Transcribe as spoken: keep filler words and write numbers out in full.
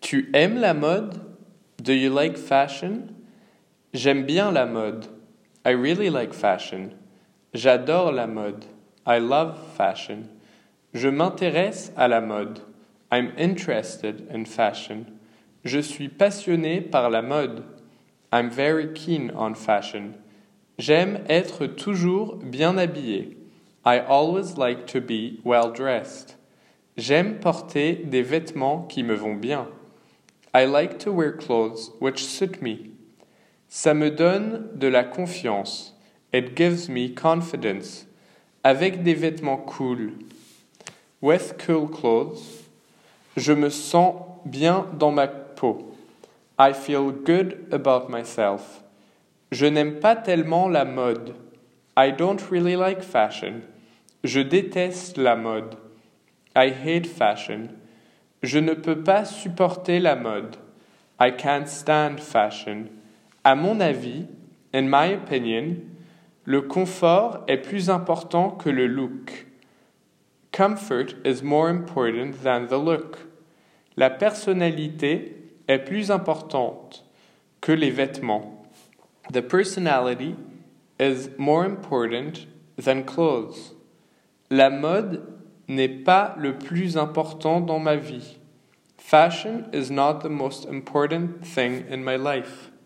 Tu aimes la mode? Do you like fashion? J'aime bien la mode. I really like fashion. J'adore la mode. I love fashion. Je m'intéresse à la mode. I'm interested in fashion. Je suis passionné par la mode. I'm very keen on fashion. J'aime être toujours bien habillé. I always like to be well dressed. J'aime porter des vêtements qui me vont bien. I like to wear clothes which suit me. Ça me donne de la confiance. It gives me confidence. Avec des vêtements cool. With cool clothes. Je me sens bien dans ma peau. I feel good about myself. Je n'aime pas tellement la mode. I don't really like fashion. Je déteste la mode. I hate fashion. Je ne peux pas supporter la mode. I can't stand fashion. À mon avis, in my opinion, le confort est plus important que le look. Comfort is more important than the look. La personnalité est plus importante que les vêtements. The personality is more important than clothes. La mode n'est pas le plus important dans ma vie. Fashion is not the most important thing in my life.